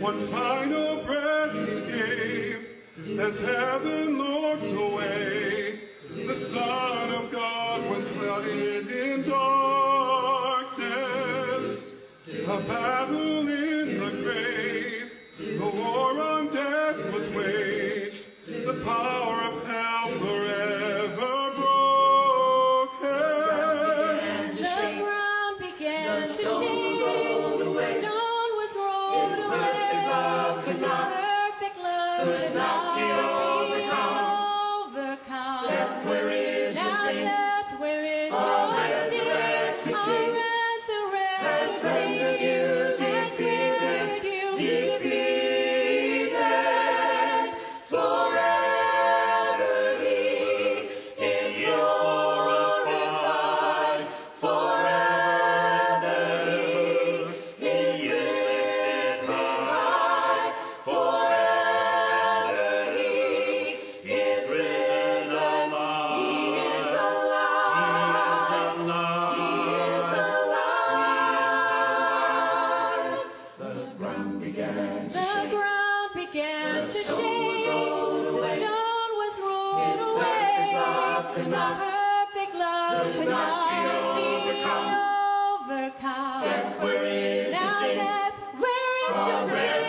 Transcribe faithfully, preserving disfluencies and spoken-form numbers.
One final breath he gave as heaven looked away. The Son of God was hid in darkness. A battle in the grave. The war on death was waged. The power of hell forever broken. The ground began to shake. Stone was rolled away. Perfect love could not be overcome. Death, where is your sting? Death, where is your sting? Our resurrected King has rendered you defeated. Forever He is glorified. Forever He is lifted high. Forever He is risen alive. He is alive. He is alive. The ground began to shake. The ground began to shake. Stone was rolled away. The perfect love could not be overcome. Death, where is your sting? Now death, where is your sting?